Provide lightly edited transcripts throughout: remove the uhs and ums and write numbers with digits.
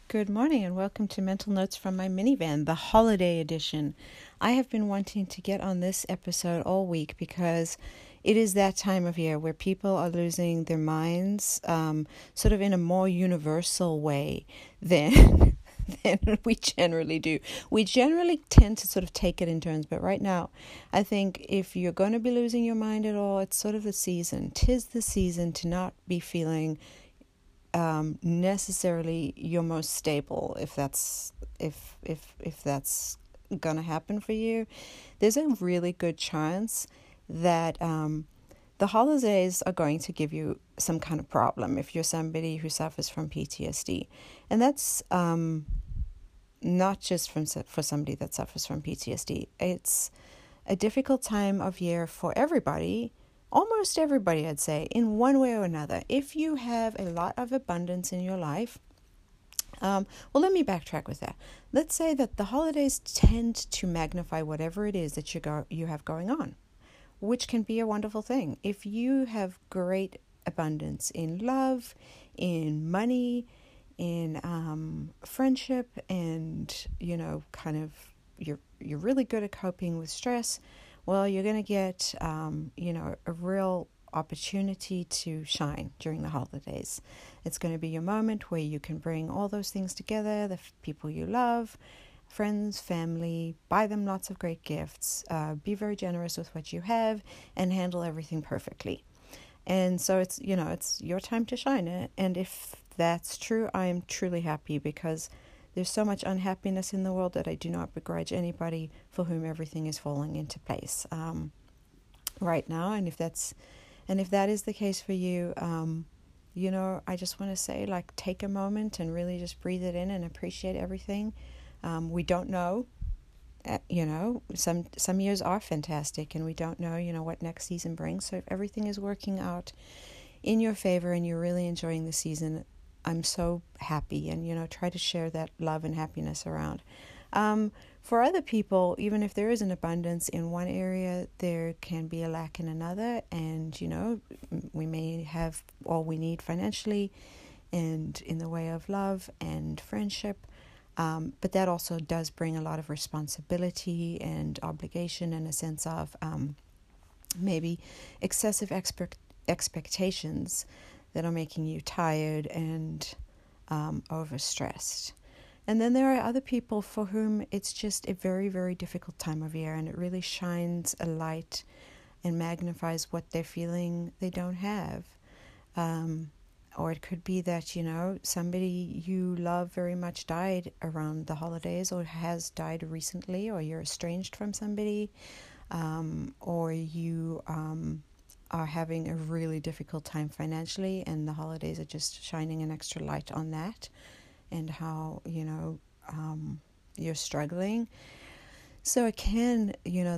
Good morning and welcome to Mental Notes from my minivan, the holiday edition. I have been wanting to get on this episode all week because it is that time of year where people are losing their minds sort of in a more universal way than we generally do. We generally tend to sort of take it in turns, but right now I think if you're going to be losing your mind at all, it's sort of the season. 'Tis the season to not be feeling necessarily your most stable, if that's gonna happen for you. There's a really good chance that the holidays are going to give you some kind of problem if you're somebody who suffers from PTSD, and that's not just for somebody that suffers from PTSD. It's a difficult time of year for everybody. Almost everybody, I'd say, in one way or another. If you have a lot of abundance in your life, well, let me backtrack with that. Let's say that the holidays tend to magnify whatever it is that you have going on, which can be a wonderful thing. If you have great abundance in love, in money, in friendship, and kind of you're really good at coping with stress, well, you're going to get, a real opportunity to shine during the holidays. It's going to be your moment where you can bring all those things together, the people you love, friends, family, buy them lots of great gifts, be very generous with what you have, and handle everything perfectly. And so it's your time to shine. And if that's true, I am truly happy because there's so much unhappiness in the world that I do not begrudge anybody for whom everything is falling into place right now. And if that is the case for you, I just want to say, take a moment and really just breathe it in and appreciate everything. We don't know, some years are fantastic, and we don't know, what next season brings. So if everything is working out in your favor and you're really enjoying the season, I'm so happy, and try to share that love and happiness around. For other people, even if there is an abundance in one area, there can be a lack in another, and we may have all we need financially and in the way of love and friendship, but that also does bring a lot of responsibility and obligation and a sense of maybe excessive expectations that are making you tired and overstressed. And then there are other people for whom it's just a very, very difficult time of year, and it really shines a light and magnifies what they're feeling they don't have. Or it could be that, somebody you love very much died around the holidays, or has died recently, or you're estranged from somebody, or you are having a really difficult time financially, and the holidays are just shining an extra light on that and how you're struggling. So it can,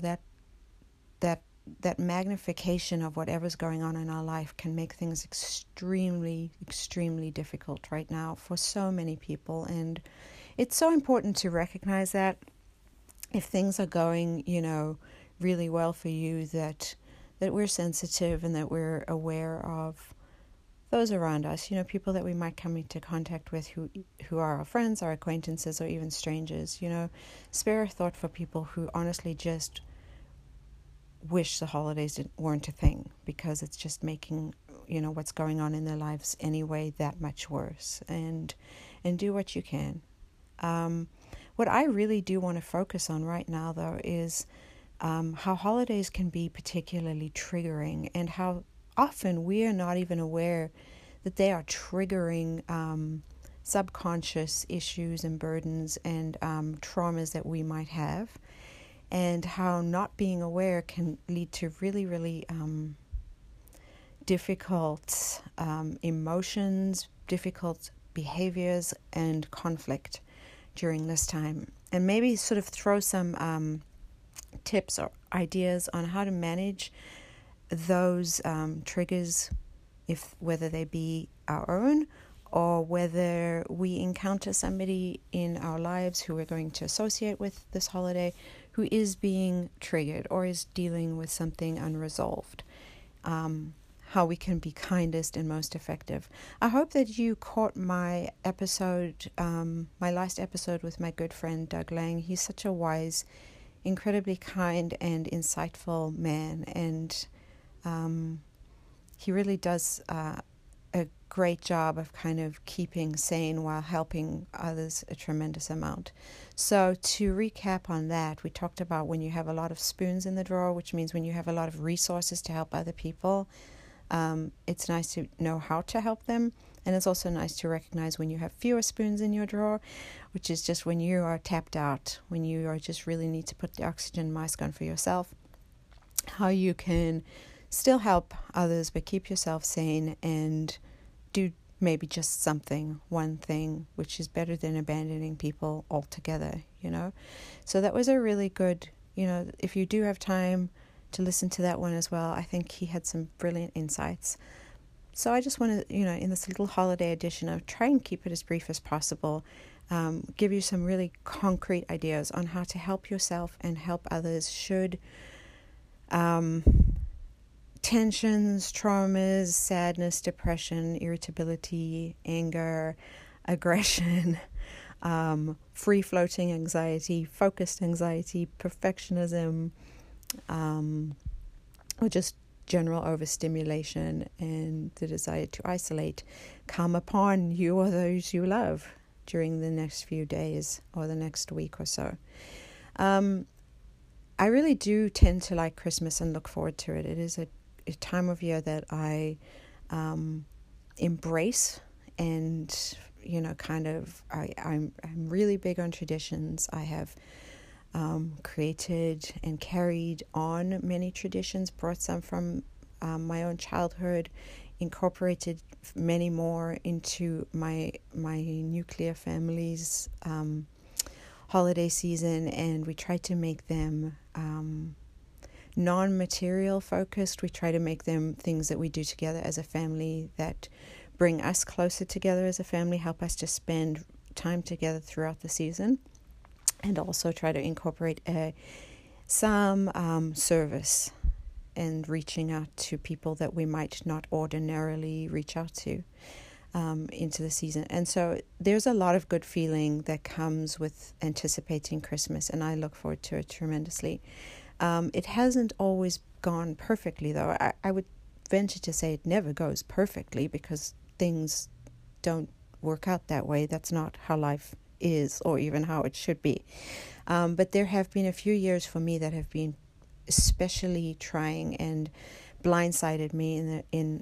that magnification of whatever's going on in our life can make things extremely, extremely difficult right now for so many people. And it's so important to recognize that if things are going really well for you, that we're sensitive and that we're aware of those around us, people that we might come into contact with who are our friends, our acquaintances, or even strangers. Spare a thought for people who honestly just wish the holidays weren't a thing, because it's just making, what's going on in their lives anyway that much worse. And do what you can. What I really do want to focus on right now, though, is how holidays can be particularly triggering, and how often we are not even aware that they are triggering subconscious issues and burdens and traumas that we might have, and how not being aware can lead to really, really difficult emotions, difficult behaviors, and conflict during this time. And maybe sort of throw some tips or ideas on how to manage those triggers, whether they be our own or whether we encounter somebody in our lives who we're going to associate with this holiday who is being triggered or is dealing with something unresolved. how we can be kindest and most effective. I hope that you caught my episode, my last episode with my good friend Doug Lang. He's such a wise, incredibly kind and insightful man, and he really does a great job of kind of keeping sane while helping others a tremendous amount. So to recap on that, we talked about when you have a lot of spoons in the drawer, which means when you have a lot of resources to help other people, it's nice to know how to help them. And it's also nice to recognize when you have fewer spoons in your drawer, which is just when you are tapped out, when you are just really need to put the oxygen mask on for yourself, how you can still help others but keep yourself sane and do maybe just something, one thing, which is better than abandoning people altogether, So that was a really good, if you do have time to listen to that one as well, I think he had some brilliant insights. So I just want to, in this little holiday edition, I'll try and keep it as brief as possible, give you some really concrete ideas on how to help yourself and help others should tensions, traumas, sadness, depression, irritability, anger, aggression, free-floating anxiety, focused anxiety, perfectionism, or just general overstimulation and the desire to isolate come upon you or those you love during the next few days or the next week or so. I really do tend to like Christmas and look forward to it. It is a time of year that I embrace, and I'm really big on traditions. I have created and carried on many traditions, brought some from my own childhood, incorporated many more into my nuclear family's holiday season, and we try to make them non-material focused. We try to make them things that we do together as a family that bring us closer together as a family, help us to spend time together throughout the season, and also try to incorporate some service and reaching out to people that we might not ordinarily reach out to into the season. And so there's a lot of good feeling that comes with anticipating Christmas, and I look forward to it tremendously. It hasn't always gone perfectly, though. I would venture to say it never goes perfectly, because things don't work out that way. That's not how life is, or even how it should be. But there have been a few years for me that have been especially trying and blindsided me in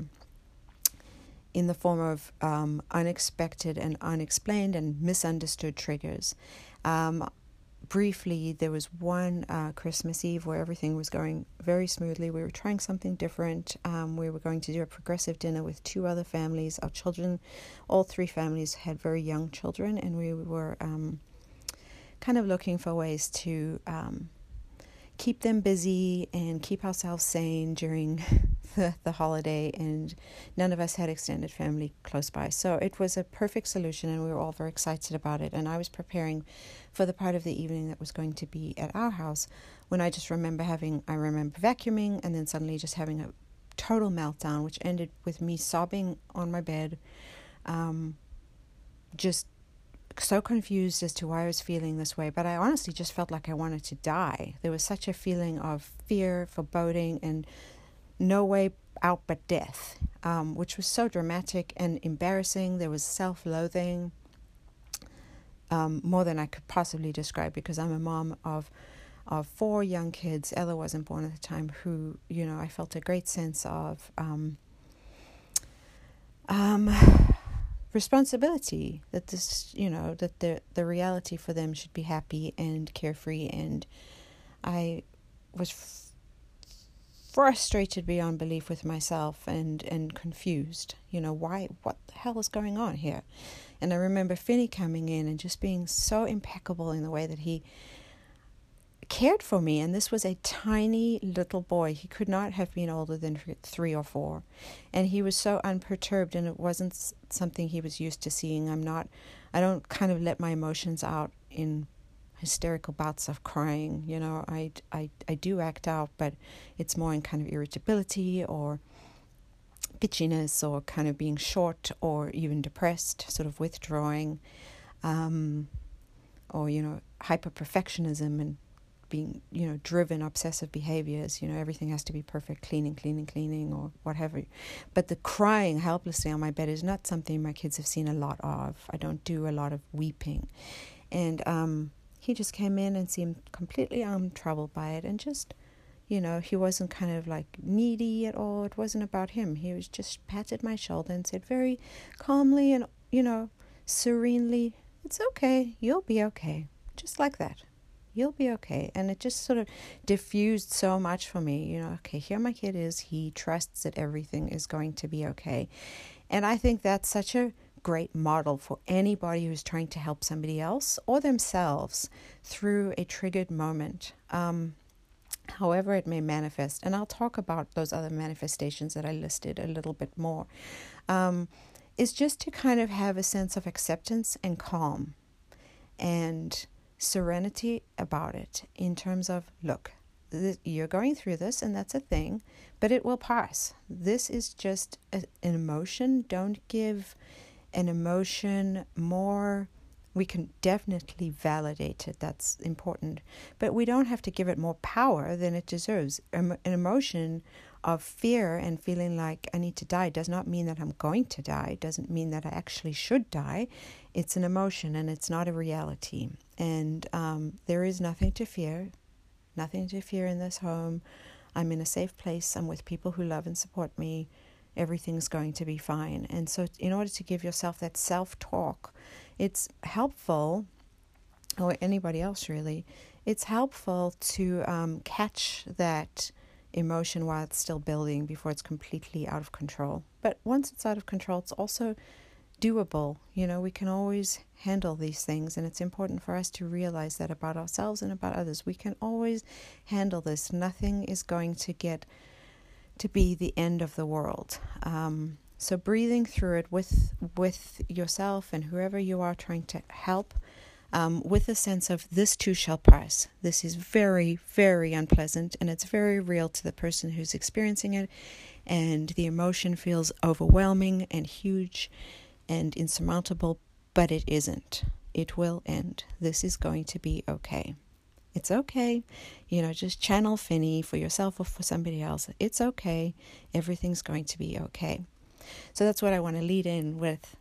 the form of unexpected and unexplained and misunderstood triggers. Briefly, there was one Christmas Eve where everything was going very smoothly. We were trying something different. We were going to do a progressive dinner with two other families. Our children, all three families had very young children, and we were kind of looking for ways to keep them busy and keep ourselves sane during the holiday, and none of us had extended family close by. So it was a perfect solution, and we were all very excited about it. And I was preparing for the part of the evening that was going to be at our house, when I just remember vacuuming and then suddenly just having a total meltdown, which ended with me sobbing on my bed, just so confused as to why I was feeling this way. But I honestly just felt like I wanted to die. There was such a feeling of fear, foreboding, and no way out but death, which was so dramatic and embarrassing. There was self-loathing, more than I could possibly describe, because I'm a mom of 4 young kids. Ella wasn't born at the time, who, I felt a great sense of responsibility, that this, that the reality for them should be happy and carefree. And I was frustrated beyond belief with myself and confused. What the hell is going on here? And I remember Finney coming in and just being so impeccable in the way that he cared for me. And this was a tiny little boy. He could not have been older than 3 or 4. And he was so unperturbed, and it wasn't something he was used to seeing. I don't kind of let my emotions out in hysterical bouts of crying. I do act out, but it's more in kind of irritability or itchiness or kind of being short or even depressed, sort of withdrawing, or, hyper perfectionism and being, driven obsessive behaviors, everything has to be perfect, cleaning, or whatever. But the crying helplessly on my bed is not something my kids have seen a lot of. I don't do a lot of weeping. And he just came in and seemed completely untroubled by it, and just, he wasn't kind of like needy at all. It wasn't about him. He was just patted my shoulder and said very calmly and, serenely, "It's okay. You'll be okay." Just like that. You'll be okay. And it just sort of diffused so much for me. Okay, here my kid is. He trusts that everything is going to be okay. And I think that's such a great model for anybody who's trying to help somebody else or themselves through a triggered moment, however it may manifest. And I'll talk about those other manifestations that I listed a little bit more. Is just to kind of have a sense of acceptance and calm and serenity about it, in terms of, look, you're going through this and that's a thing, but it will pass. This is just an emotion. Don't give an emotion more. We can definitely validate it. That's important. But we don't have to give it more power than it deserves. An emotion of fear and feeling like I need to die does not mean that I'm going to die. It doesn't mean that I actually should die. It's an emotion and it's not a reality. And there is nothing to fear. Nothing to fear in this home. I'm in a safe place. I'm with people who love and support me. Everything's going to be fine. And so in order to give yourself that self-talk, it's helpful, or anybody else really, it's helpful to catch that emotion while it's still building before it's completely out of control. But once it's out of control, it's also doable. We can always handle these things, and it's important for us to realize that about ourselves and about others. We can always handle this. Nothing is going to get to be the end of the world. So breathing through it with yourself and whoever you are trying to help, with a sense of this too shall pass. This is very, very unpleasant, and it's very real to the person who's experiencing it, and the emotion feels overwhelming and huge and insurmountable, but it isn't. It will end. This is going to be okay. It's okay. Just channel Finny for yourself or for somebody else. It's okay. Everything's going to be okay. So that's what I want to lead in with.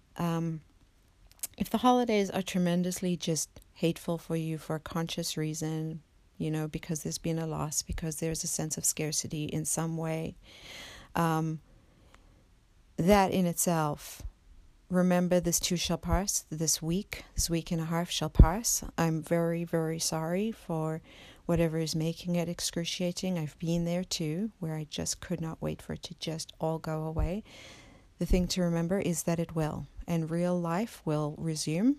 If the holidays are tremendously just hateful for you for a conscious reason, because there's been a loss, because there's a sense of scarcity in some way, that in itself, remember this too shall pass. This week and a half shall pass. I'm very, very sorry for whatever is making it excruciating. I've been there too, where I just could not wait for it to just all go away. The thing to remember is that it will, and real life will resume,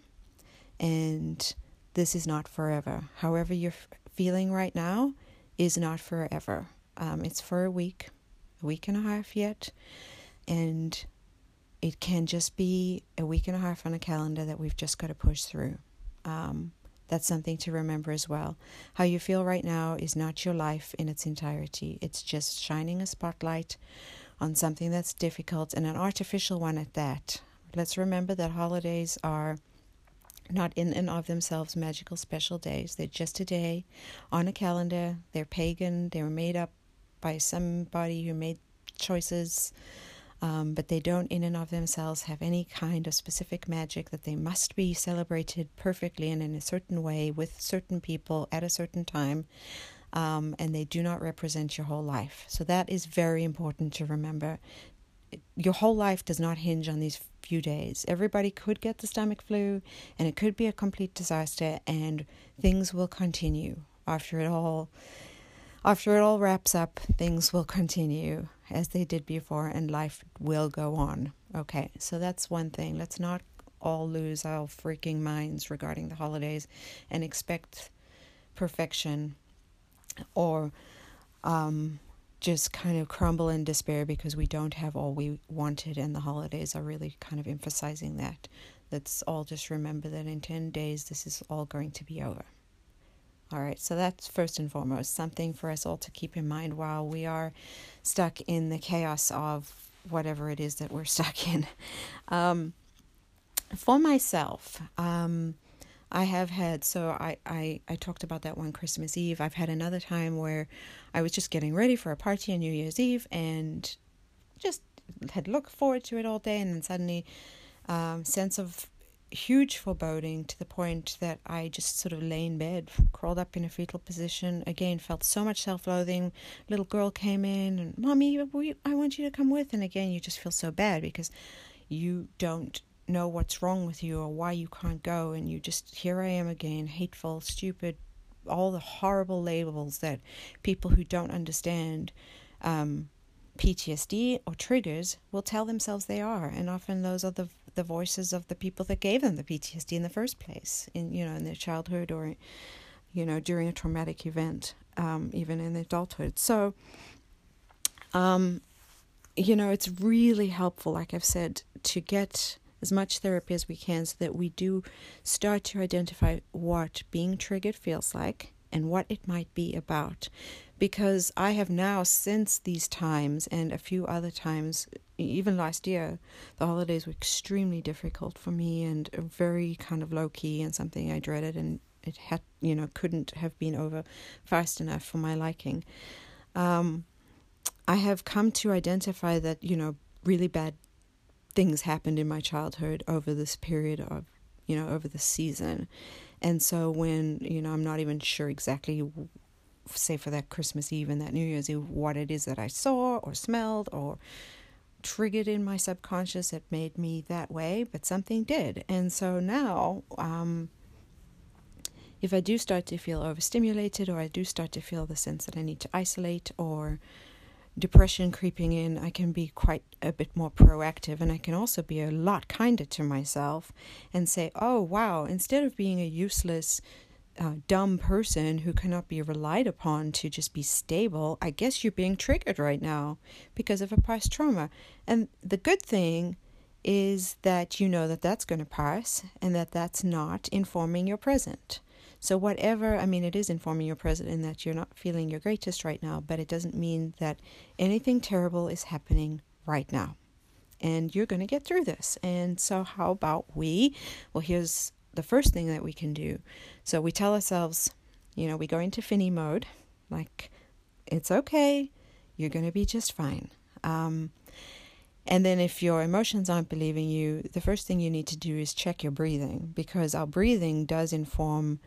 and this is not forever. However you're feeling right now is not forever. It's for a week and a half yet, and it can just be a week and a half on a calendar that we've just got to push through. That's something to remember as well. How you feel right now is not your life in its entirety. It's just shining a spotlight on something that's difficult, and an artificial one at that. Let's remember that holidays are not in and of themselves magical special days. They're just a day on a calendar. They're pagan. They were made up by somebody who made choices, but they don't in and of themselves have any kind of specific magic that they must be celebrated perfectly and in a certain way with certain people at a certain time. And they do not represent your whole life. So that is very important to remember. Your whole life does not hinge on these few days. Everybody could get the stomach flu, and it could be a complete disaster, and things will continue. After it all wraps up, things will continue as they did before, and life will go on. Okay, so that's one thing. Let's not all lose our freaking minds regarding the holidays and expect perfection, or just kind of crumble in despair because we don't have all we wanted, and the holidays are really kind of emphasizing that. Let's all just remember that in 10 days this is all going to be over. All right, so that's first and foremost something for us all to keep in mind while we are stuck in the chaos of whatever it is that we're stuck in. For myself, I have had, so I talked about that one Christmas Eve. I've had another time where I was just getting ready for a party on New Year's Eve and just had looked forward to it all day, and then suddenly sense of huge foreboding to the point that I just sort of lay in bed, crawled up in a fetal position, again felt so much self-loathing. Little girl came in and, Mommy, I want you to come with, and again you just feel so bad because you don't know what's wrong with you or why you can't go, and you just, here I am again, hateful, stupid, all the horrible labels that people who don't understand PTSD or triggers will tell themselves they are, and often those are the voices of the people that gave them the PTSD in the first place, in their childhood or during a traumatic event, even in adulthood. So it's really helpful, like I've said, to get as much therapy as we can so that we do start to identify what being triggered feels like and what it might be about. Because I have now, since these times and a few other times, even last year, the holidays were extremely difficult for me and very kind of low-key and something I dreaded, and it had, couldn't have been over fast enough for my liking. I have come to identify that, really bad things happened in my childhood over this period of, over the season. And so when, I'm not even sure exactly, say for that Christmas Eve and that New Year's Eve, what it is that I saw or smelled or triggered in my subconscious that made me that way, but something did. And so now, if I do start to feel overstimulated, or I do start to feel the sense that I need to isolate, or depression creeping in, I can be quite a bit more proactive, and I can also be a lot kinder to myself and say, oh wow, instead of being a useless dumb person who cannot be relied upon to just be stable, I guess you're being triggered right now because of a past trauma. And the good thing is that you know that that's going to pass, and that that's not informing your present. So whatever, it is informing your present in that you're not feeling your greatest right now, but it doesn't mean that anything terrible is happening right now. And you're going to get through this. And so how about here's the first thing that we can do. So we tell ourselves, we go into Finny mode, like, it's okay, you're going to be just fine. And then if your emotions aren't believing you, the first thing you need to do is check your breathing, because our breathing does inform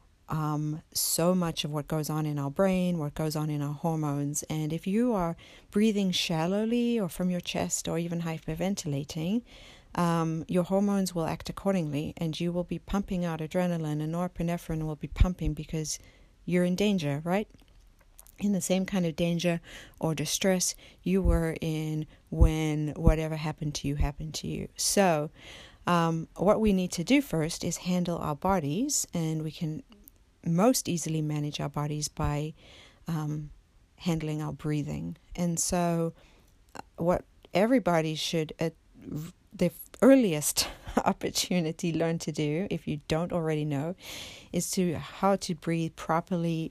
so much of what goes on in our brain, what goes on in our hormones. And if you are breathing shallowly or from your chest or even hyperventilating, your hormones will act accordingly, and you will be pumping out adrenaline, and norepinephrine will be pumping because you're in danger, right? In the same kind of danger or distress you were in when whatever happened to you. So what we need to do first is handle our bodies, and we can most easily manage our bodies by handling our breathing. And so what everybody should at the earliest opportunity learn to do, if you don't already know, is how to breathe properly,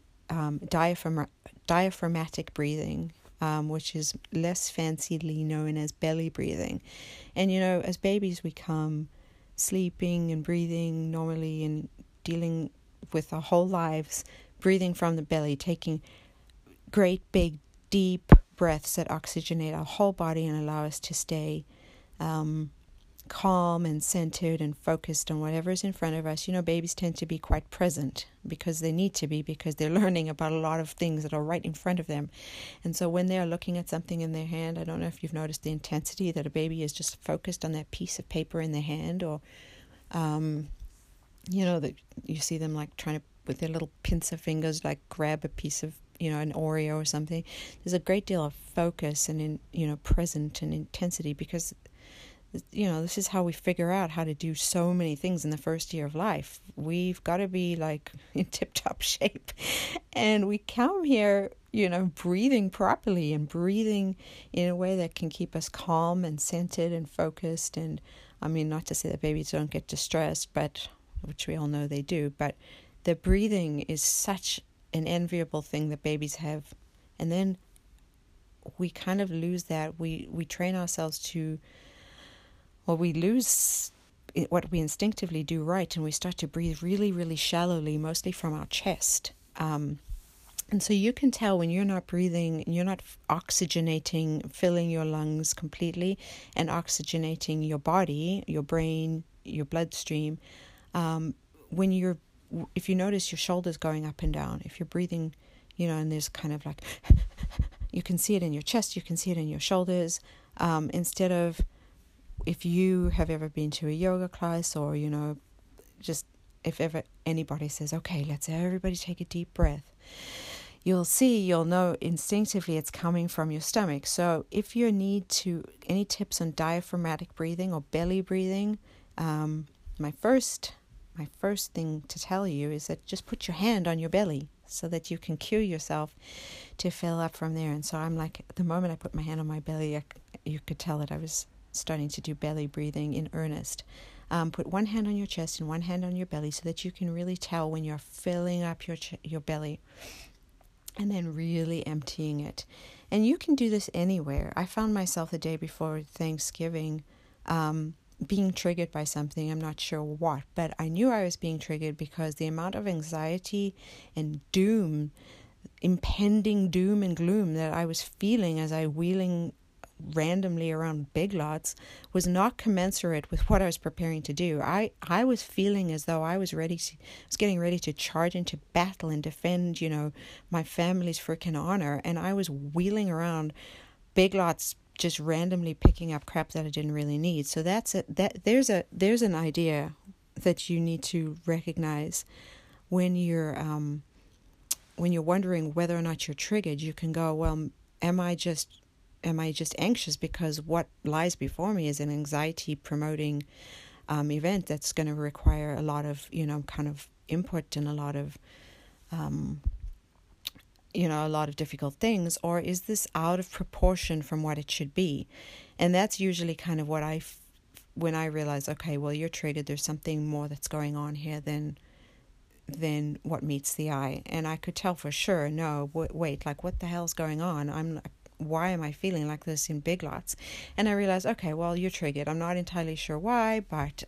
diaphragmatic breathing, which is less fancily known as belly breathing. And as babies we come sleeping and breathing normally and dealing with our whole lives, breathing from the belly, taking great big deep breaths that oxygenate our whole body and allow us to stay calm and centered and focused on whatever is in front of us. Babies tend to be quite present because they need to be, because they're learning about a lot of things that are right in front of them. And so when they're looking at something in their hand, I don't know if you've noticed the intensity that a baby is just focused on that piece of paper in their hand, or that you see them like trying to, with their little pincer fingers, like grab a piece of, an Oreo or something. There's a great deal of focus and present and intensity, because this is how we figure out how to do so many things in the first year of life. We've got to be like in tip-top shape, and we come here, breathing properly and breathing in a way that can keep us calm and centered and focused. And not to say that babies don't get distressed, but which we all know they do, but the breathing is such an enviable thing that babies have. And then we kind of lose that. We train ourselves to, well, we lose what we instinctively do right, and we start to breathe really, really shallowly, mostly from our chest. And so you can tell when you're not breathing, you're not oxygenating, filling your lungs completely and oxygenating your body, your brain, your bloodstream. If you notice your shoulders going up and down, if you're breathing, and there's kind of like, you can see it in your chest, you can see it in your shoulders, instead of, if you have ever been to a yoga class or, just if ever anybody says, okay, let's everybody take a deep breath, you'll know instinctively it's coming from your stomach. So if you need any tips on diaphragmatic breathing or belly breathing, my first thing to tell you is that just put your hand on your belly so that you can cue yourself to fill up from there. And so I'm like, the moment I put my hand on my belly, you could tell that I was starting to do belly breathing in earnest. Put one hand on your chest and one hand on your belly so that you can really tell when you're filling up your belly, and then really emptying it. And you can do this anywhere. I found myself the day before Thanksgiving being triggered by something. I'm not sure what, but I knew I was being triggered because the amount of anxiety and impending doom and gloom that I was feeling as I wheeling randomly around Big Lots was not commensurate with what I was preparing to do. I was feeling as though I was getting ready to charge into battle and defend, my family's freaking honor, and I was wheeling around Big Lots just randomly picking up crap that I didn't really need. So there's an idea that you need to recognize when you're wondering whether or not you're triggered. You can go, well, am I just anxious because what lies before me is an anxiety promoting event that's going to require a lot of kind of input and a lot of difficult things, or is this out of proportion from what it should be? And that's usually kind of what when I realize, okay, well, you're triggered, there's something more that's going on here than what meets the eye. And I could tell for sure, no, wait, like, what the hell's going on? Why am I feeling like this in Big Lots? And I realized, okay, well, you're triggered. I'm not entirely sure why, but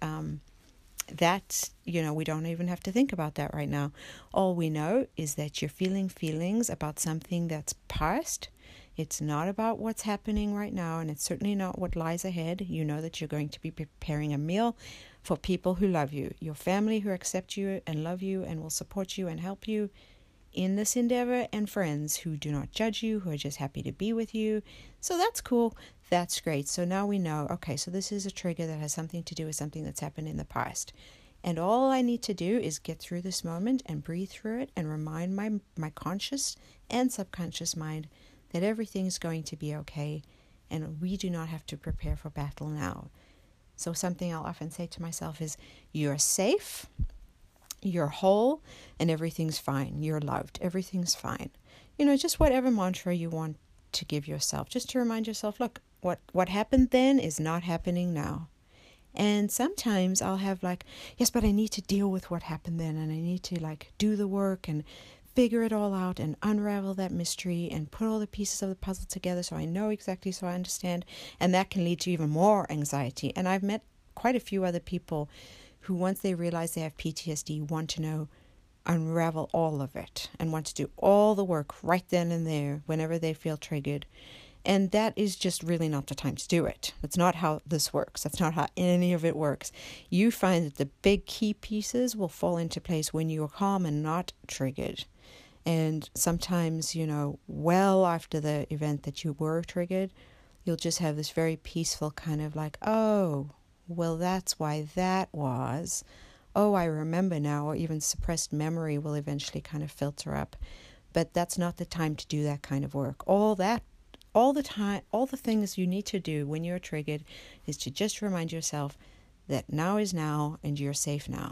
that, we don't even have to think about that right now. All we know is that you're feeling feelings about something that's past. It's not about what's happening right now, and it's certainly not what lies ahead. You know that you're going to be preparing a meal for people who love you, your family who accept you and love you and will support you and help you in this endeavor, and friends who do not judge you, who are just happy to be with you. So that's cool. That's great. So now we know, okay, so this is a trigger that has something to do with something that's happened in the past. And all I need to do is get through this moment and breathe through it and remind my conscious and subconscious mind that everything is going to be okay, and we do not have to prepare for battle now. So something I'll often say to myself is, you're safe, you're whole, and everything's fine. You're loved. Everything's fine. Just whatever mantra you want to give yourself, just to remind yourself, look, what happened then is not happening now. And sometimes I'll have yes, but I need to deal with what happened then, and I need to do the work and figure it all out and unravel that mystery and put all the pieces of the puzzle together so I know exactly, so I understand. And that can lead to even more anxiety. And I've met quite a few other people who, once they realize they have PTSD, want to unravel all of it and want to do all the work right then and there whenever they feel triggered. And that is just really not the time to do it. That's not how this works. That's not how any of it works. You find that the big key pieces will fall into place when you are calm and not triggered. And sometimes, well after the event that you were triggered, you'll just have this very peaceful kind of oh, well, that's why that was. Oh, I remember now. Or even suppressed memory will eventually kind of filter up. But that's not the time to do that kind of work. All the time, all the things you need to do when you're triggered is to just remind yourself that now is now and you're safe now.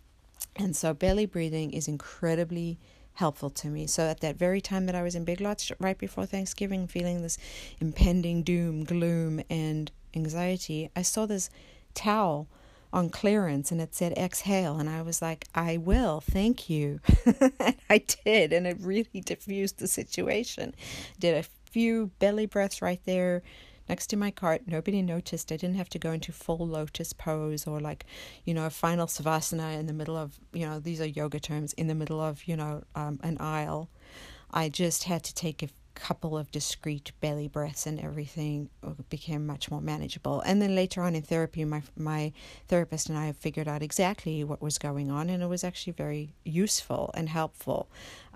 And so belly breathing is incredibly helpful to me. So at that very time that I was in Big Lots right before Thanksgiving, feeling this impending doom, gloom, and anxiety, I saw this towel on clearance and it said exhale, and I was like, I will, thank you. And I did, and it really diffused the situation. Did a few belly breaths right there next to my cart. Nobody noticed. I didn't have to go into full lotus pose or like, a final savasana in the middle of, these are yoga terms, in the middle of, an aisle. I just had to take a couple of discrete belly breaths and everything became much more manageable. And then later on in therapy, my therapist and I figured out exactly what was going on, and it was actually very useful and helpful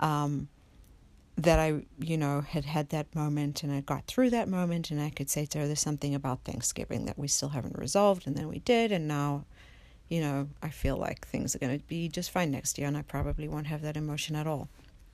that I, had that moment, and I got through that moment, and I could say to her, there's something about Thanksgiving that we still haven't resolved, and then we did, and now, I feel like things are going to be just fine next year, and I probably won't have that emotion at all.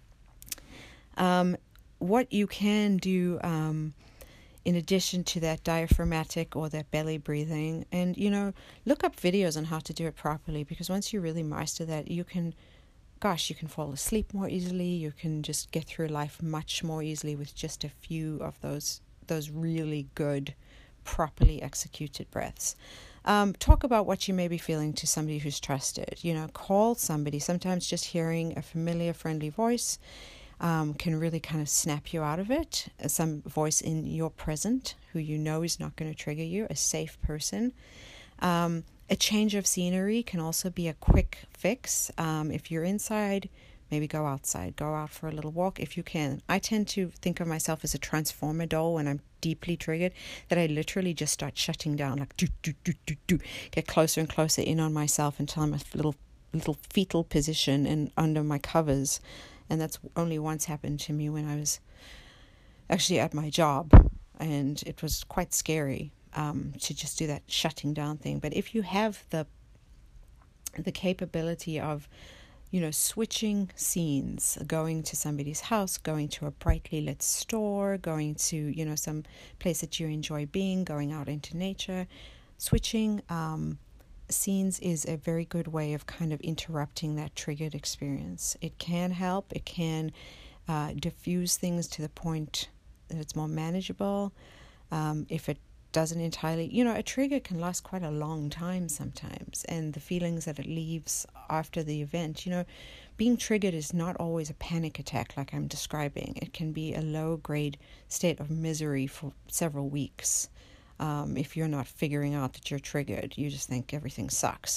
What you can do in addition to that diaphragmatic or that belly breathing, and, look up videos on how to do it properly, because once you really master that, you can fall asleep more easily. You can just get through life much more easily with just a few of those really good, properly executed breaths. Talk about what you may be feeling to somebody who's trusted. Call somebody. Sometimes just hearing a familiar, friendly voice can really kind of snap you out of it. Some voice in your present who is not going to trigger you, a safe person. A change of scenery can also be a quick fix. If you're inside, maybe go outside. Go out for a little walk if you can. I tend to think of myself as a transformer doll when I'm deeply triggered, that I literally just start shutting down, like get closer and closer in on myself until I'm a little fetal position and under my covers. And that's only once happened to me when I was actually at my job, and it was quite scary to just do that shutting down thing. But if you have the capability of, switching scenes, going to somebody's house, going to a brightly lit store, going to, some place that you enjoy being, going out into nature, switching scenes is a very good way of kind of interrupting that triggered experience. It can help. It can diffuse things to the point that it's more manageable. If it doesn't entirely, a trigger can last quite a long time sometimes, and the feelings that it leaves after the event, being triggered is not always a panic attack like I'm describing. It can be a low grade state of misery for several weeks. If you're not figuring out that you're triggered, you just think everything sucks.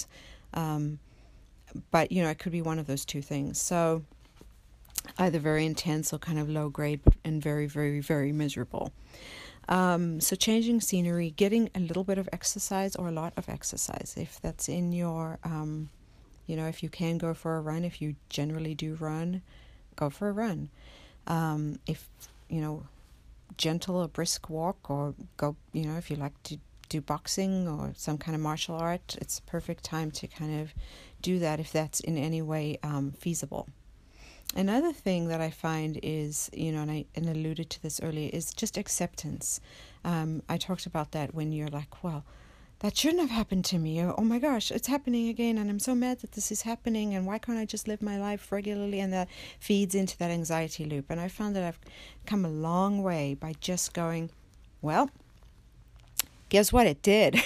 But, it could be one of those two things. So either very intense or kind of low grade and very, very, very miserable. So changing scenery, getting a little bit of exercise or a lot of exercise. If that's in your, if you can go for a run, if you generally do run, go for a run. If, gentle or brisk walk, or go, if you like to do boxing or some kind of martial art, it's a perfect time to kind of do that if that's in any way feasible. Another thing that I find is, and I alluded to this earlier, is just acceptance. I talked about that when you're like, well, that shouldn't have happened to me. Oh my gosh, it's happening again, and I'm so mad that this is happening, and why can't I just live my life regularly? And that feeds into that anxiety loop. And I found that I've come a long way by just going, well, guess what? It did.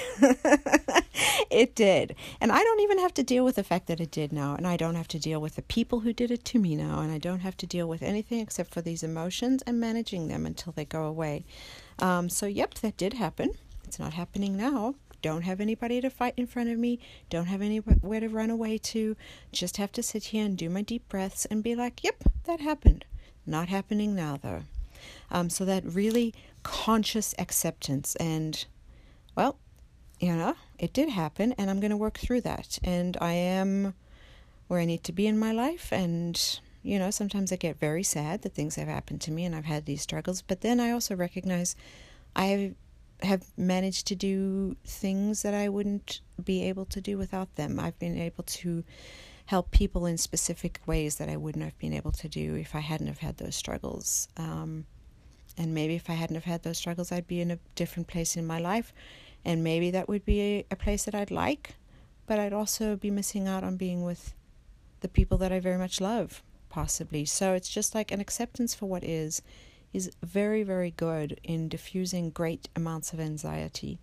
It did. And I don't even have to deal with the fact that it did now. And I don't have to deal with the people who did it to me now. And I don't have to deal with anything except for these emotions and managing them until they go away. So, yep, that did happen. It's not happening now. Don't have anybody to fight in front of me. Don't have anywhere to run away to. Just have to sit here and do my deep breaths and be like, yep, that happened. Not happening now, though. So that really conscious acceptance and, well, it did happen, and I'm going to work through that. And I am where I need to be in my life. And, sometimes I get very sad that things have happened to me and I've had these struggles. But then I also recognize I have managed to do things that I wouldn't be able to do without them. I've been able to help people in specific ways that I wouldn't have been able to do if I hadn't have had those struggles. And maybe if I hadn't have had those struggles, I'd be in a different place in my life. And maybe that would be a place that I'd like, but I'd also be missing out on being with the people that I very much love, possibly. So it's just like an acceptance for what is very, very good in diffusing great amounts of anxiety.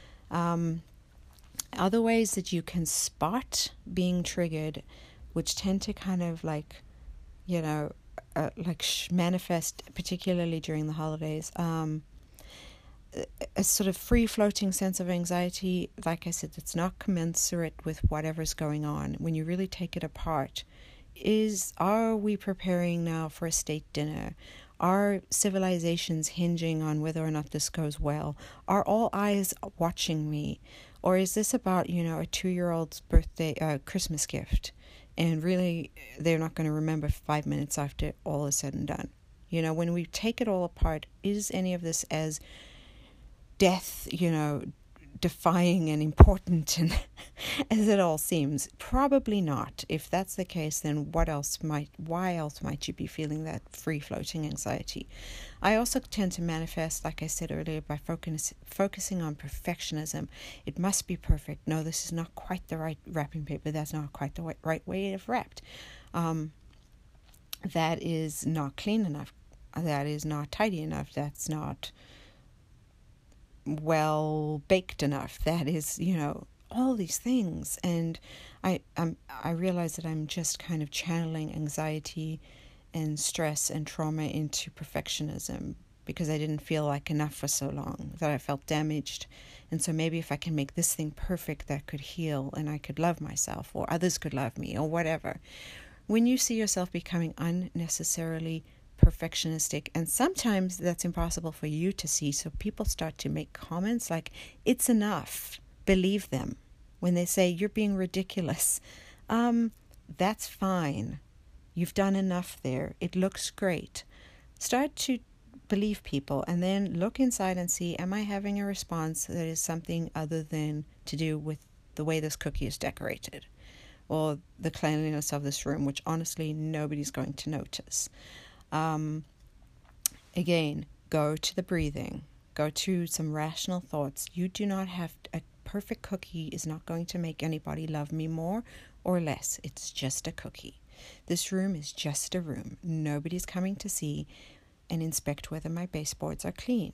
Other ways that you can spot being triggered, which tend to kind of like, manifest, particularly during the holidays. A sort of free-floating sense of anxiety, like I said, it's not commensurate with whatever's going on. When you really take it apart, are we preparing now for a state dinner? Are civilizations hinging on whether or not this goes well? Are all eyes watching me? Or is this about, a 2-year-old's birthday, Christmas gift? And really, they're not going to remember 5 minutes after all is said and done. When we take it all apart, is any of this as death, defying and important and as it all seems? Probably not. If that's the case, then why else might you be feeling that free-floating anxiety? I also tend to manifest, like I said earlier, by focusing on perfectionism. It must be perfect. No, this is not quite the right wrapping paper. That's not quite the right way of wrapped. That is not clean enough. That is not tidy enough. That's not well baked enough. That is, all these things. And I realize that I'm just kind of channeling anxiety and stress and trauma into perfectionism because I didn't feel like enough for so long, that I felt damaged. And so maybe if I can make this thing perfect, that could heal and I could love myself, or others could love me, or whatever. When you see yourself becoming unnecessarily perfectionistic, and sometimes that's impossible for you to see, so people start to make comments like, it's enough, believe them. When they say you're being ridiculous, that's fine, you've done enough there, it looks great. Start to believe people, and then look inside and see, am I having a response that is something other than to do with the way this cookie is decorated or the cleanliness of this room, which honestly nobody's going to notice. Again, go to the breathing, go to some rational thoughts. You do not have a perfect cookie is not going to make anybody love me more or less. It's just a cookie. This room is just a room. Nobody's coming to see and inspect whether my baseboards are clean.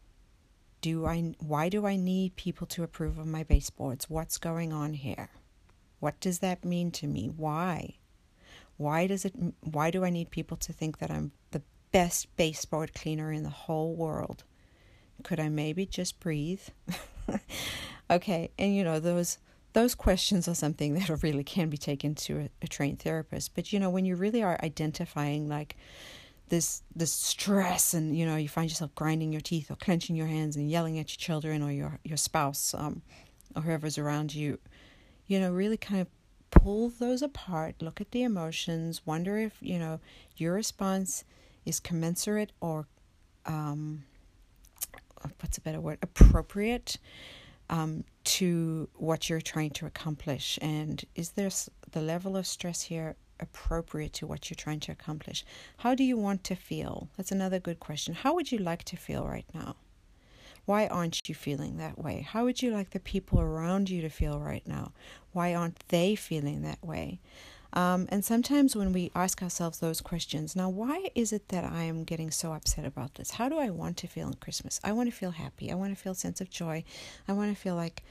Why do I need people to approve of my baseboards? What's going on here? What does that mean to me? Why? Why do I need people to think that I'm the best baseboard cleaner in the whole world? Could I maybe just breathe? Okay, and those questions are something that really can be taken to a trained therapist. But when you really are identifying like this stress, and you find yourself grinding your teeth or clenching your hands and yelling at your children or your spouse, or whoever's around you, really kind of pull those apart, look at the emotions, wonder if, your response is commensurate or, what's a better word, appropriate to what you're trying to accomplish. And is there the level of stress here appropriate to what you're trying to accomplish? How do you want to feel? That's another good question. How would you like to feel right now? Why aren't you feeling that way? How would you like the people around you to feel right now? Why aren't they feeling that way? And sometimes when we ask ourselves those questions, now why is it that I am getting so upset about this? How do I want to feel in Christmas? I want to feel happy. I want to feel a sense of joy. I want to feel like,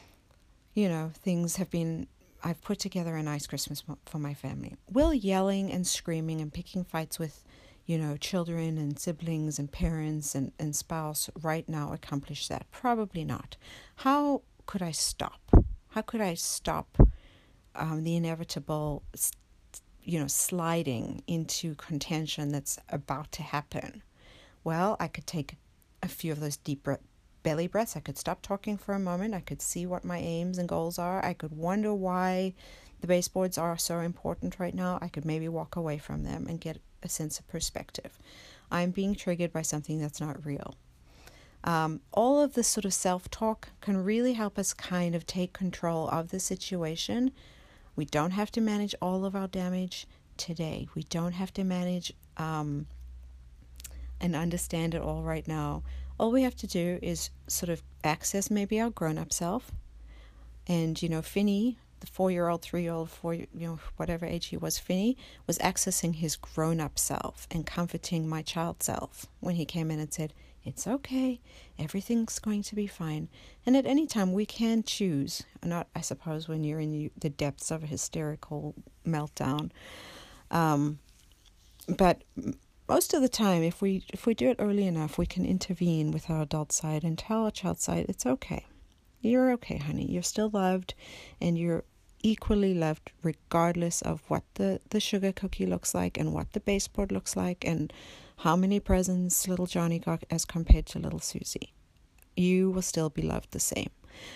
I've put together a nice Christmas for my family. Will yelling and screaming and picking fights with children and siblings and parents and spouse right now accomplish that? Probably not. How could I stop? How could I stop the inevitable, sliding into contention that's about to happen? Well, I could take a few of those deep belly breaths. I could stop talking for a moment. I could see what my aims and goals are. I could wonder why the baseboards are so important right now. I could maybe walk away from them and get a sense of perspective. I'm being triggered by something that's not real. All of this sort of self-talk can really help us kind of take control of the situation. We don't have to manage all of our damage today. We don't have to manage and understand it all right now. All we have to do is sort of access maybe our grown-up self. And, Finney, the 4-year-old, 3-year-old, 4, whatever age he was, Finney was accessing his grown-up self and comforting my child self when he came in and said, it's okay, everything's going to be fine. And at any time we can choose, not, I suppose, when you're in the depths of a hysterical meltdown, But most of the time, if we do it early enough, we can intervene with our adult side and tell our child side, it's okay. You're okay, honey. You're still loved, and you're equally loved regardless of what the sugar cookie looks like and what the baseboard looks like and how many presents little Johnny got as compared to little Susie. You will still be loved the same.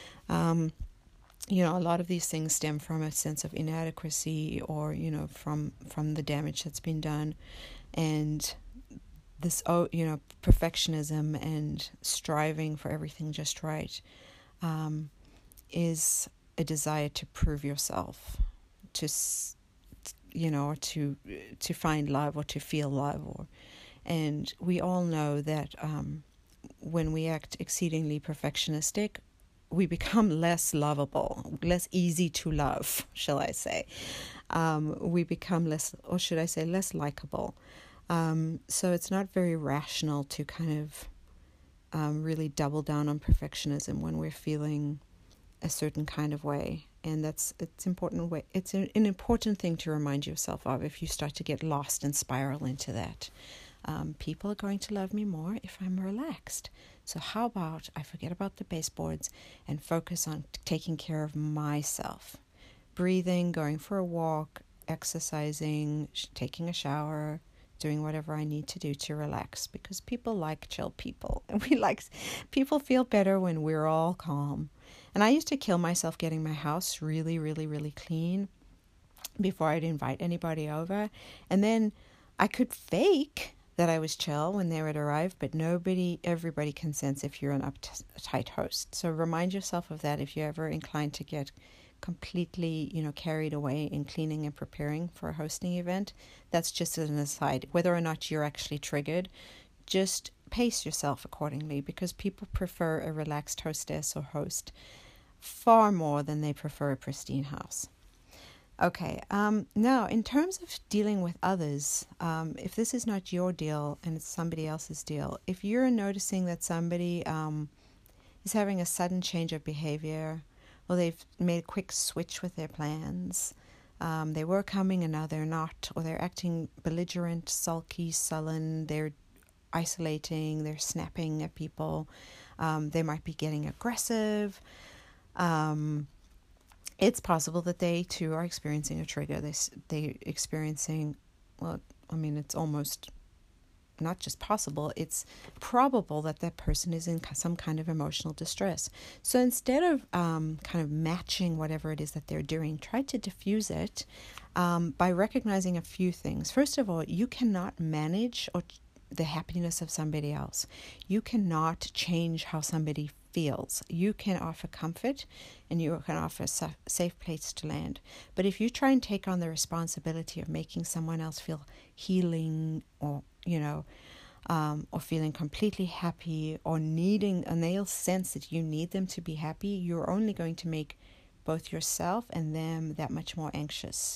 A lot of these things stem from a sense of inadequacy or, from the damage that's been done. And this, perfectionism and striving for everything just right is a desire to prove yourself, to find love or to feel love. And we all know that when we act exceedingly perfectionistic, we become less lovable, less easy to love, shall I say. We become less, or should I say, less likable. So it's not very rational to kind of really double down on perfectionism when we're feeling a certain kind of way. And it's important way. It's an important thing to remind yourself of if you start to get lost and spiral into that. People are going to love me more if I'm relaxed. So how about I forget about the baseboards and focus on taking care of myself? Breathing, going for a walk, exercising, taking a shower, doing whatever I need to do to relax, because people like chill people. And people feel better when we're all calm. And I used to kill myself getting my house really, really, really clean before I'd invite anybody over. And then I could fake that I was chill when they would arrive, but everybody can sense if you're an uptight host. So remind yourself of that if you're ever inclined to get completely, carried away in cleaning and preparing for a hosting event. That's just an aside. Whether or not you're actually triggered, just pace yourself accordingly, because people prefer a relaxed hostess or host far more than they prefer a pristine house. Okay, now in terms of dealing with others, if this is not your deal and it's somebody else's deal, if you're noticing that somebody is having a sudden change of behavior, or they've made a quick switch with their plans, they were coming and now they're not, or they're acting belligerent, sulky, sullen, they're isolating, they're snapping at people, they might be getting aggressive, it's possible that they too are experiencing a trigger. They're experiencing, it's almost not just possible, it's probable that that person is in some kind of emotional distress. So instead of kind of matching whatever it is that they're doing, try to diffuse it by recognizing a few things. First of all, you cannot manage the happiness of somebody else. You cannot change how somebody feels. You can offer comfort and you can offer a safe place to land. But if you try and take on the responsibility of making someone else feel healing or, or feeling completely happy or needing, and they'll sense that you need them to be happy, you're only going to make both yourself and them that much more anxious.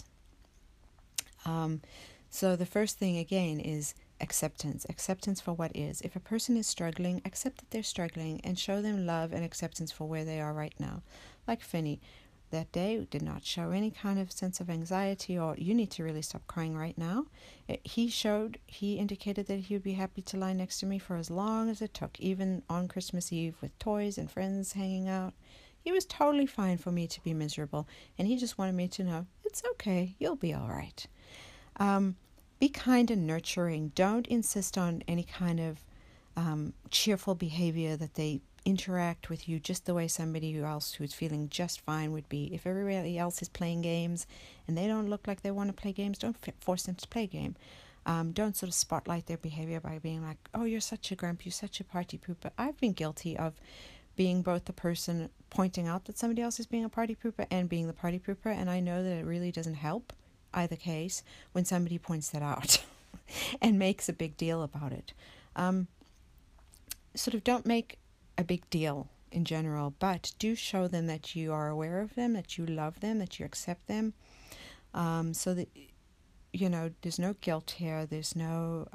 So the first thing again is acceptance for what is. If a person is struggling, accept that they're struggling and show them love and acceptance for where they are right now. Like Finney, that day did not show any kind of sense of anxiety or you need to really stop crying right now. He indicated that he would be happy to lie next to me for as long as it took, even on Christmas Eve with toys and friends hanging out. He was totally fine for me to be miserable, and he just wanted me to know, it's okay, you'll be all right. Be kind and nurturing. Don't insist on any kind of cheerful behavior that they interact with you just the way somebody else who's feeling just fine would be. If everybody else is playing games and they don't look like they want to play games, don't force them to play a game. Don't sort of spotlight their behavior by being like, oh, you're such a grump, you're such a party pooper. I've been guilty of being both the person pointing out that somebody else is being a party pooper and being the party pooper, and I know that it really doesn't help either case when somebody points that out and makes a big deal about it. Sort of don't make a big deal in general, but do show them that you are aware of them, that you love them, that you accept them, so that, there's no guilt here, there's no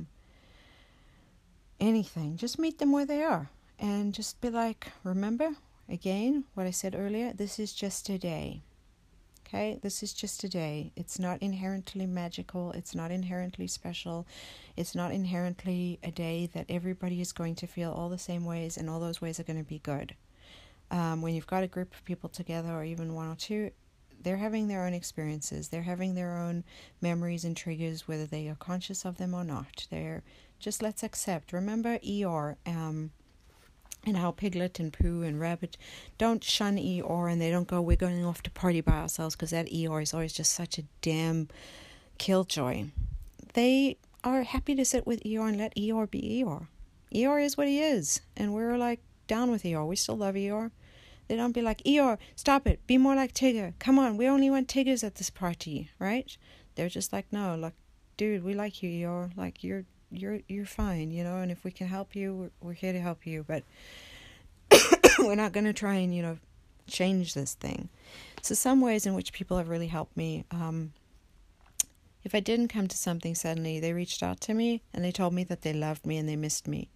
anything. Just meet them where they are and just be like, remember, again, what I said earlier, this is just a day. Okay, this is just a day. It's not inherently magical. It's not inherently special. It's not inherently a day that everybody is going to feel all the same ways and all those ways are going to be good. When you've got a group of people together, or even one or two, they're having their own experiences. They're having their own memories and triggers, whether they are conscious of them or not. Let's accept. Remember Eeyore, and how Piglet and Pooh and Rabbit don't shun Eeyore, and they don't go, we're going off to party by ourselves, because that Eeyore is always just such a damn killjoy. They are happy to sit with Eeyore and let Eeyore be Eeyore. Eeyore is what he is, and we're like down with Eeyore. We still love Eeyore. They don't be like, Eeyore, stop it, be more like Tigger. Come on, we only want Tiggers at this party, right? They're just like, no, like, dude, we like you, Eeyore. Like, you're fine, and if we can help you, we're here to help you, but we're not going to try and, change this thing. So some ways in which people have really helped me, if I didn't come to something suddenly, they reached out to me and they told me that they loved me and they missed me.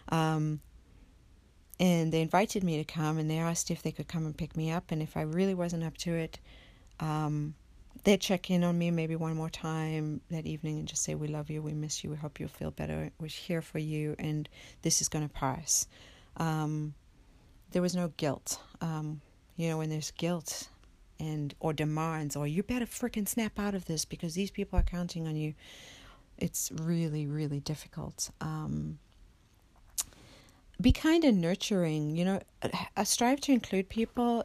And they invited me to come, and they asked if they could come and pick me up, and if I really wasn't up to it, they'd check in on me maybe one more time that evening and just say, we love you, we miss you, we hope you'll feel better, we're here for you, and this is going to pass. There was no guilt. When there's guilt or demands, or you better freaking snap out of this because these people are counting on you, it's really, really difficult. Be kind and nurturing, I strive to include people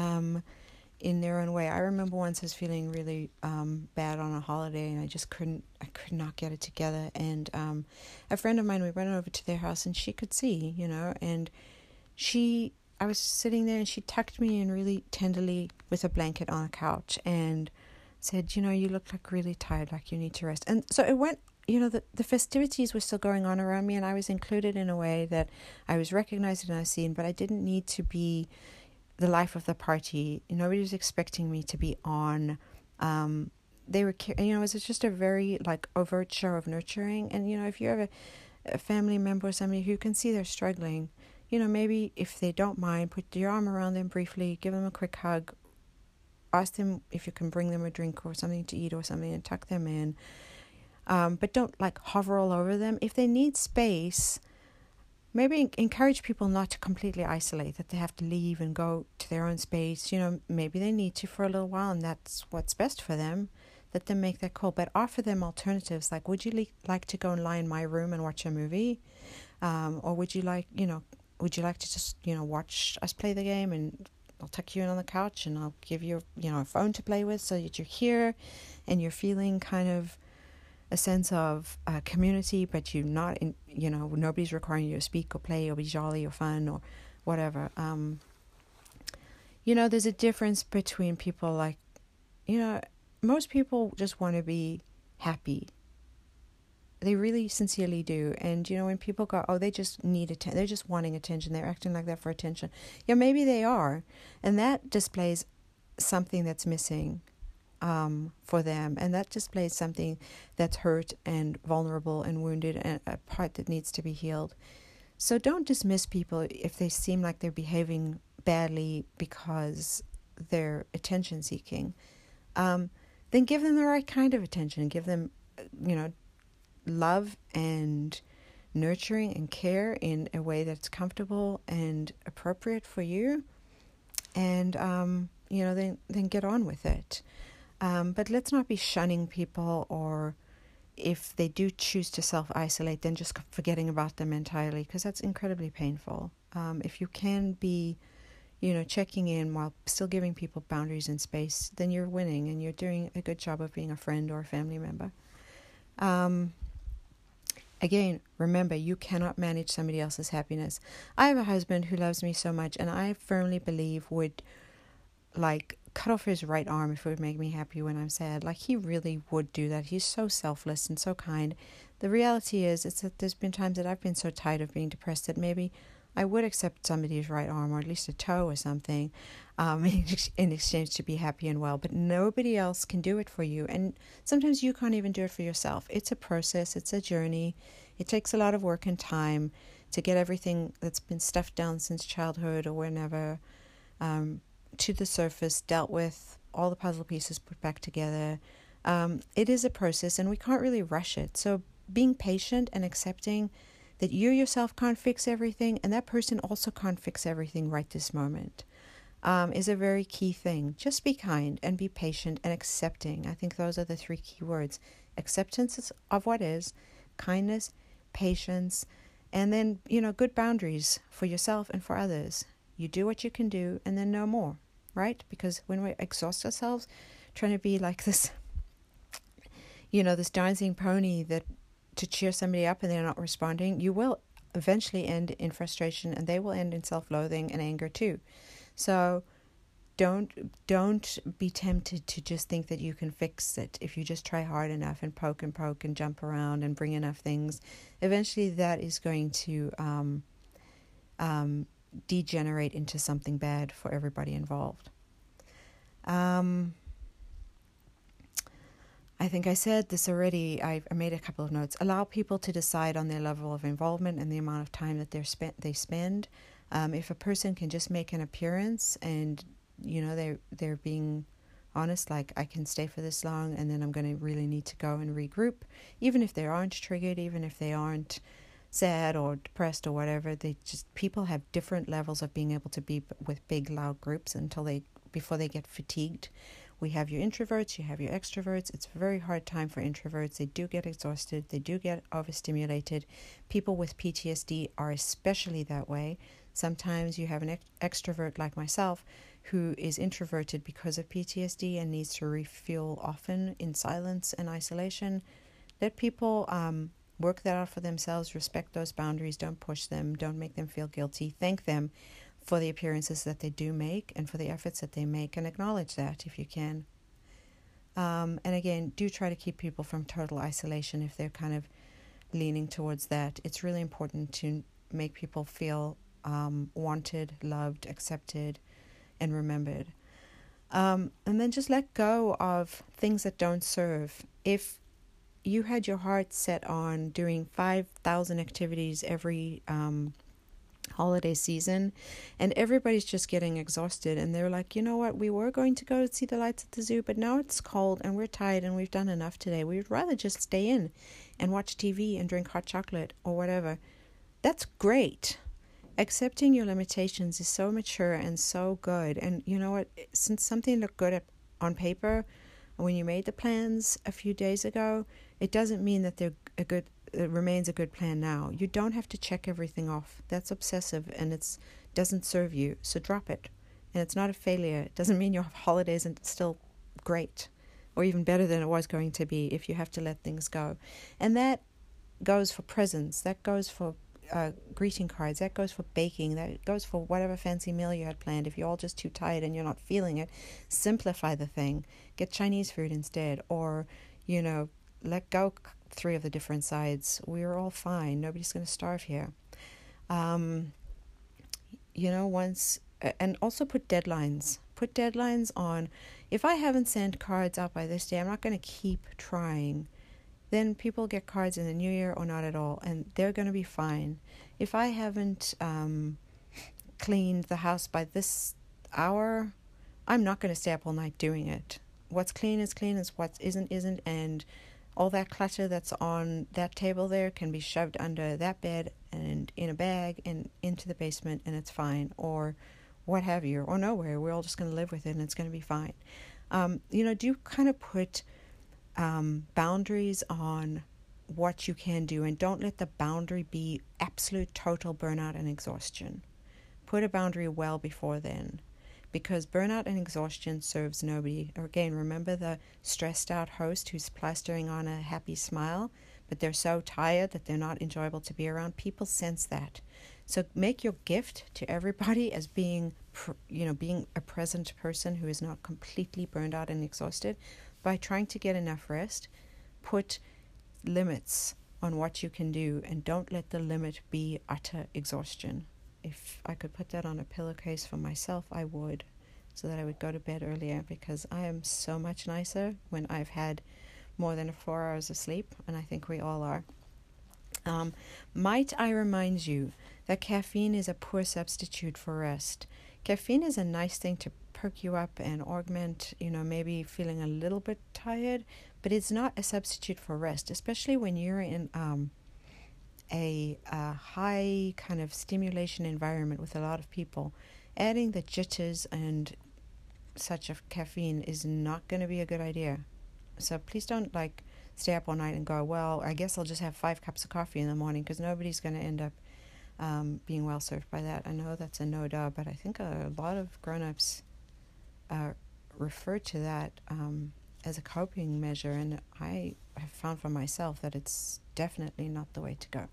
in their own way. I remember once I was feeling really bad on a holiday, and I could not get it together, and a friend of mine, we went over to their house, and she could see, and I was sitting there, and she tucked me in really tenderly with a blanket on a couch and said, you look like really tired, like you need to rest. And so it went, the festivities were still going on around me, and I was included in a way that I was recognized and I was seen, but I didn't need to be the life of the party. Nobody was expecting me to be on. They were, it was just a very overt show of nurturing. And, if you have a family member or somebody who can see they're struggling, maybe if they don't mind, put your arm around them briefly, give them a quick hug, ask them if you can bring them a drink or something to eat or something, and tuck them in. But don't hover all over them. If they need space, maybe encourage people not to completely isolate, that they have to leave and go to their own space. Maybe they need to for a little while, and that's what's best for them. Let them make that call, but offer them alternatives. Like, would you like to go and lie in my room and watch a movie? Or would you like to just, watch us play the game, and I'll tuck you in on the couch, and I'll give you, a phone to play with so that you're here and you're feeling kind of a sense of community, but you're not in, nobody's requiring you to speak or play or be jolly or fun or whatever. There's a difference between people most people just want to be happy. They really sincerely do. And, when people go, they just need attention, they're just wanting attention, they're acting like that for attention. Yeah, maybe they are. And that displays something that's missing for them, and that displays something that's hurt and vulnerable and wounded, and a part that needs to be healed. So don't dismiss people if they seem like they're behaving badly because they're attention seeking. Then give them the right kind of attention. Give them, love and nurturing and care in a way that's comfortable and appropriate for you, and then get on with it. But let's not be shunning people, or if they do choose to self-isolate, then just forgetting about them entirely, because that's incredibly painful. If you can be, checking in while still giving people boundaries and space, then you're winning, and you're doing a good job of being a friend or a family member. Again, remember, you cannot manage somebody else's happiness. I have a husband who loves me so much, and I firmly believe would cut off his right arm if it would make me happy when I'm sad. He really would do that. He's so selfless and so kind. The reality is that there's been times that I've been so tired of being depressed that maybe I would accept somebody's right arm, or at least a toe or something, in exchange to be happy and well. But nobody else can do it for you. And sometimes you can't even do it for yourself. It's a process. It's a journey. It takes a lot of work and time to get everything that's been stuffed down since childhood or whenever, to the surface, dealt with, all the puzzle pieces put back together. It is a process and we can't really rush it. So being patient and accepting that you yourself can't fix everything and that person also can't fix everything right this moment is a very key thing. Just be kind and be patient and accepting. I think those are the three key words. Acceptance of what is, kindness, patience, and then, good boundaries for yourself and for others. You do what you can do and then no more, right? Because when we exhaust ourselves trying to be like this, this dancing pony that to cheer somebody up and they're not responding, you will eventually end in frustration and they will end in self-loathing and anger too. So don't be tempted to just think that you can fix it. If you just try hard enough and poke and jump around and bring enough things, eventually that is going to degenerate into something bad for everybody involved. I think I said this already. I made a couple of notes. Allow people to decide on their level of involvement and the amount of time that they spend. If a person can just make an appearance and they're being honest, like, I can stay for this long and then I'm going to really need to go and regroup, even if they aren't triggered, even if they aren't sad or depressed or whatever. People have different levels of being able to be with big loud groups before they get fatigued. We have your introverts, you have your extroverts. It's a very hard time for introverts. They do get exhausted, they do get overstimulated. People with PTSD are especially that way. Sometimes you have an extrovert like myself who is introverted because of PTSD and needs to refuel often in silence and isolation. Let people work that out for themselves, respect those boundaries, don't push them, don't make them feel guilty. Thank them for the appearances that they do make and for the efforts that they make, and acknowledge that if you can. And again, do try to keep people from total isolation if they're kind of leaning towards that. It's really important to make people feel wanted, loved, accepted, and remembered. And then just let go of things that don't serve. If you had your heart set on doing 5,000 activities every holiday season and everybody's just getting exhausted and they're like, you know what, we were going to go see the lights at the zoo, but now it's cold and we're tired and we've done enough today. We would rather just stay in and watch TV and drink hot chocolate or whatever. That's great. Accepting your limitations is so mature and so good. And you know what, since something looked good on paper when you made the plans a few days ago, it doesn't mean that it remains a good plan now. You don't have to check everything off. That's obsessive and it doesn't serve you. So drop it. And it's not a failure. It doesn't mean your holiday isn't still great or even better than it was going to be if you have to let things go. And that goes for presents. That goes for greeting cards. That goes for baking. That goes for whatever fancy meal you had planned. If you're all just too tired and you're not feeling it, simplify the thing. Get Chinese food instead, or let go 3 of the different sides. We're all fine. Nobody's going to starve here. Once, and also put deadlines. Put deadlines on, if I haven't sent cards out by this day, I'm not going to keep trying. Then people get cards in the new year or not at all, and they're going to be fine. If I haven't cleaned the house by this hour, I'm not going to stay up all night doing it. What's clean is clean, is what isn't, and all that clutter that's on that table there can be shoved under that bed and in a bag and into the basement, and it's fine, or what have you, or nowhere. We're all just going to live with it and it's going to be fine. Do kind of put boundaries on what you can do, and don't let the boundary be absolute total burnout and exhaustion. Put a boundary well before then, because burnout and exhaustion serves nobody. Or again, remember the stressed out host who's plastering on a happy smile, but they're so tired that they're not enjoyable to be around. People sense that. So make your gift to everybody as being a present person who is not completely burned out and exhausted by trying to get enough rest. Put limits on what you can do, and don't let the limit be utter exhaustion. If I could put that on a pillowcase for myself, I would, so that I would go to bed earlier, because I am so much nicer when I've had more than 4 hours of sleep, and I think we all are. Might I remind you that caffeine is a poor substitute for rest. caffeine is a nice thing to perk you up and augment, maybe feeling a little bit tired, but it's not a substitute for rest, especially when you're in a high kind of stimulation environment with a lot of people. Adding the jitters and such of caffeine is not going to be a good idea. So please don't stay up all night and go, well, I guess I'll just have 5 cups of coffee in the morning, because nobody's going to end up being well served by that. I know that's a no-duh, but I think a lot of grown-ups refer to that as a coping measure, and I have found for myself that it's definitely not the way to go.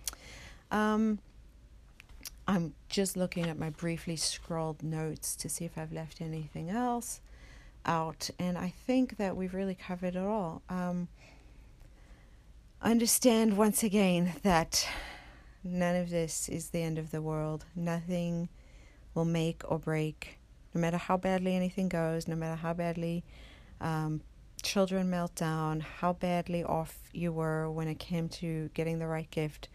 I'm just looking at my briefly scrolled notes to see if I've left anything else out, and I think that we've really covered it all. Understand once again that none of this is the end of the world. Nothing will make or break, no matter how badly anything goes, no matter how badly children melt down, how badly off you were when it came to getting the right gift.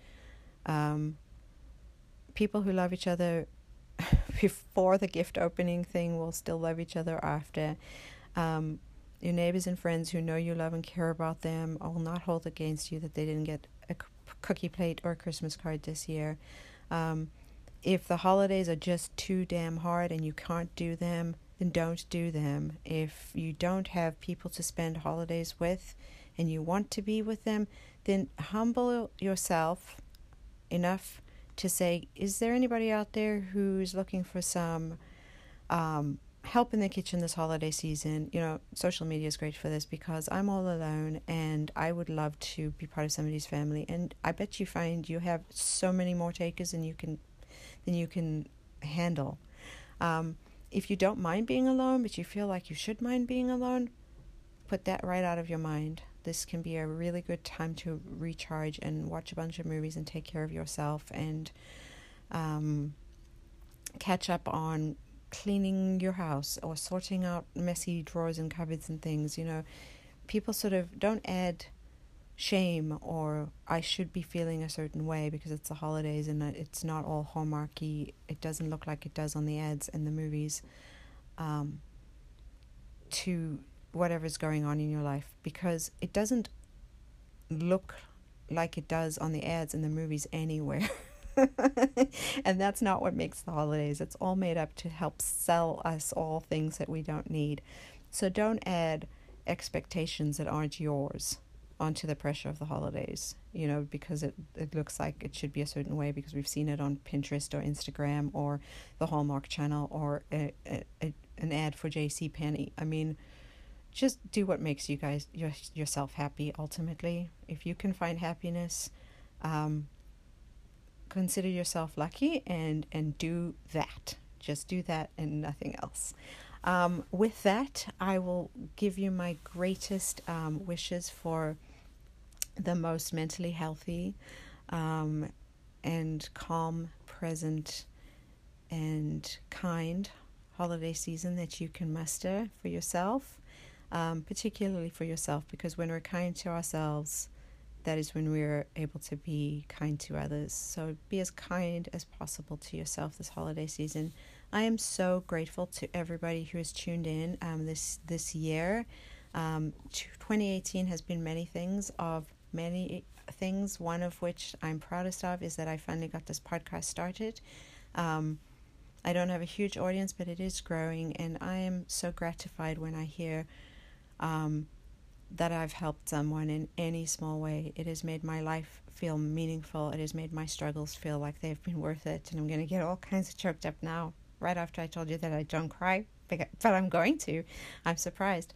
People who love each other before the gift opening thing will still love each other after. Your neighbors and friends who know you love and care about them will not hold against you that they didn't get a cookie plate or a Christmas card this year. If the holidays are just too damn hard and you can't do them, then don't do them. If you don't have people to spend holidays with and you want to be with them, then humble yourself enough to say, is there anybody out there who's looking for some help in the kitchen this holiday season? Social media is great for this, because I'm all alone and I would love to be part of somebody's family, and I bet you find you have so many more takers than you can handle. If you don't mind being alone, but you feel like you should mind being alone, put that right out of your mind. This can be a really good time to recharge and watch a bunch of movies and take care of yourself, and catch up on cleaning your house or sorting out messy drawers and cupboards and things. People sort of don't add shame or I should be feeling a certain way because it's the holidays and it's not all Hallmarky. It doesn't look like it does on the ads and the movies, to whatever's going on in your life, because it doesn't look like it does on the ads and the movies anywhere. And that's not what makes the holidays. It's all made up to help sell us all things that we don't need. So don't add expectations that aren't yours onto the pressure of the holidays, because it looks like it should be a certain way because we've seen it on Pinterest or Instagram or the Hallmark Channel or an ad for JCPenney. I mean, just do what makes you guys yourself happy. Ultimately, if you can find happiness, consider yourself lucky and do that. Just do that and nothing else. With that, I will give you my greatest wishes for the most mentally healthy and calm, present, and kind holiday season that you can muster for yourself, particularly for yourself, because when we're kind to ourselves, that is when we're able to be kind to others. So be as kind as possible to yourself this holiday season. I am so grateful to everybody who has tuned in this year. 2018 has been many things. One of which I'm proudest of is that I finally got this podcast started. I don't have a huge audience, but it is growing, and I am so gratified when I hear that I've helped someone in any small way. It has made my life feel meaningful. It has made my struggles feel like they've been worth it. And I'm going to get all kinds of choked up now, right after I told you that I don't cry, but I'm going to. I'm surprised.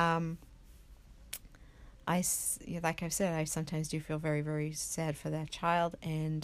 Like I've said, I sometimes do feel very, very sad for that child. And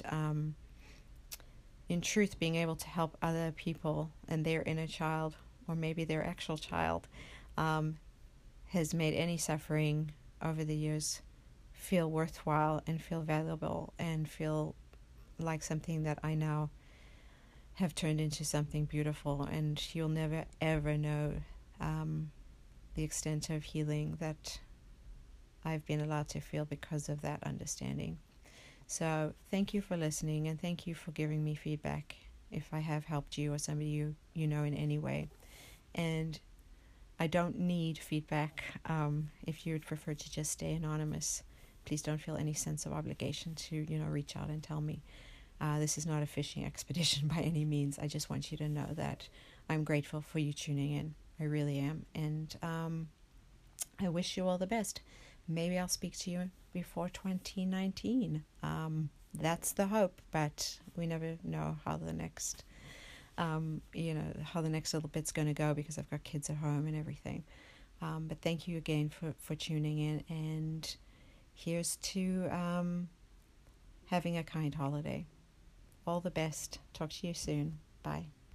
in truth, being able to help other people and their inner child, or maybe their actual child, has made any suffering over the years feel worthwhile and feel valuable and feel like something that I now have turned into something beautiful. And you'll never, ever know the extent of healing that I've been allowed to feel because of that understanding. So thank you for listening, and thank you for giving me feedback. if I have helped you or somebody you know in any way. And I don't need feedback. If you'd prefer to just stay anonymous, please don't feel any sense of obligation to, reach out and tell me. This is not a fishing expedition by any means. I just want you to know that I'm grateful for you tuning in. I really am. And I wish you all the best. Maybe I'll speak to you before 2019. That's the hope, but we never know how the next, how the next little bit's going to go, because I've got kids at home and everything. But thank you again for tuning in. And here's to having a kind holiday. All the best. Talk to you soon. Bye.